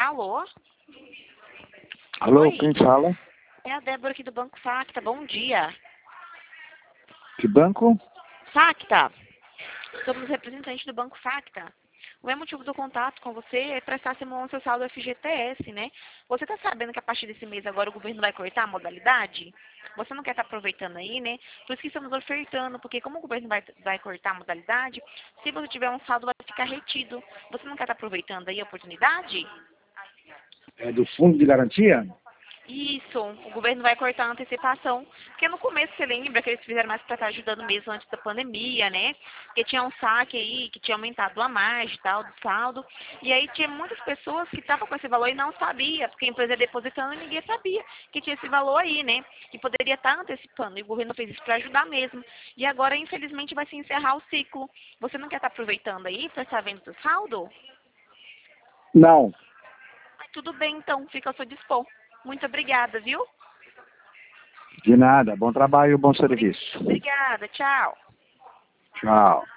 Alô? Alô, Oi, quem fala? é a Débora aqui do Banco Facta. Bom dia. Que banco? Facta, somos representantes do Banco Facta. O motivo do contato com você é prestar simulação seu saldo FGTS, né? Você está sabendo que a partir desse mês agora o governo vai cortar a modalidade? Você não quer estar aproveitando aí, né? Por isso que estamos ofertando, porque como o governo vai cortar a modalidade, se você tiver um saldo vai ficar retido. Você não quer estar aproveitando aí a oportunidade? É do Fundo de Garantia? Isso, o governo vai cortar a antecipação. Porque no começo, você lembra que eles fizeram mais para estar ajudando mesmo antes da pandemia, né? Porque tinha um saque aí que tinha aumentado a margem e tal, do saldo. E aí tinha muitas pessoas que estavam com esse valor e não sabia, porque a empresa ia depositando e ninguém sabia que tinha esse valor aí, né? Que poderia estar antecipando. E o governo fez isso para ajudar mesmo. E agora, infelizmente, vai se encerrar o ciclo. Você não quer estar aproveitando aí para estar vendo seu saldo? Não. Mas tudo bem, então, fica ao seu dispor. Muito obrigada, viu? De nada. Bom trabalho e bom serviço. Obrigada, tchau. Tchau.